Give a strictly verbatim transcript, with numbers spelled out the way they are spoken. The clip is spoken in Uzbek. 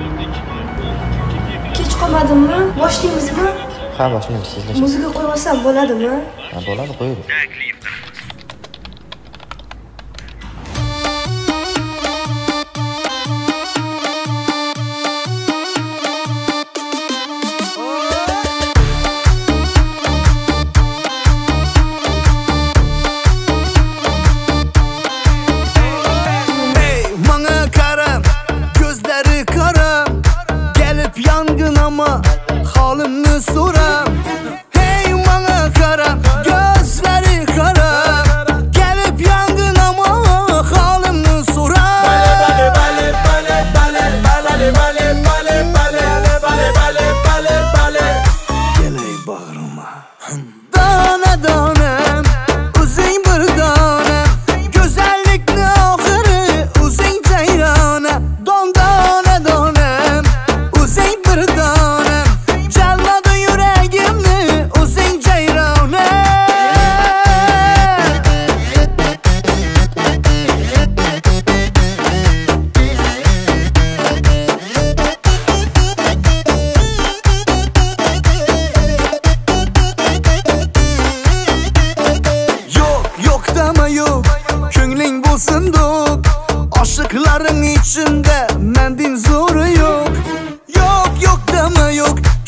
Kech qolmadimmi? Boshlaymizmi? Ha, boshlaymiz. Sizlar. Muzika qo'ymasam bo'ladimi? Ha, bo'ladi, qo'ying. Halimni so'ram, hey menga qarab, gözleri qara, kelib yangin ama halimni so'ram. Bale bale bale bale bale bale bale bale bale bale bale bale geley bağrıma. Dana danam, o'zing bir dona, go'zallikni oxiri o'zing jayrona. Don dona donam, o'zing bir dona. Yok, ko'ngling bo'lsin do'q, oshiqlaring ichimda mendin zo'ri yo'q. Yo'q, yo'q dema yo'q,